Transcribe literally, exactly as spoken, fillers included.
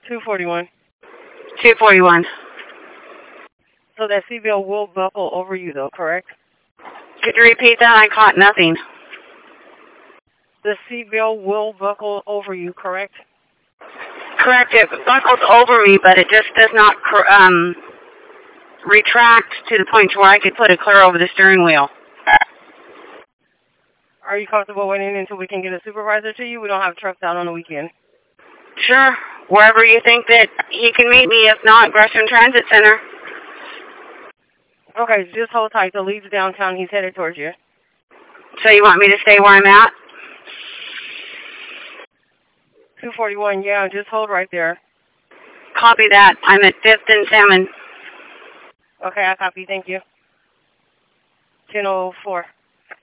two forty-one. two forty-one. So that seatbelt will buckle over you, though, correct? Could you repeat that? I caught nothing. The seatbelt will buckle over you, correct? Correct. It buckles over me, but it just does not um, retract to the point where I could put it clear over the steering wheel. Are you comfortable waiting until we can get a supervisor to you? We don't have trucks out on the weekend. Sure. Wherever you think that he can meet me, if not, Gresham Transit Center. Okay, just hold tight. The lead's downtown. He's headed towards you. So you want me to stay where I'm at? two forty-one, yeah, just hold right there. Copy that. I'm at fifth and Salmon. Okay, I copy. Thank you. ten oh four.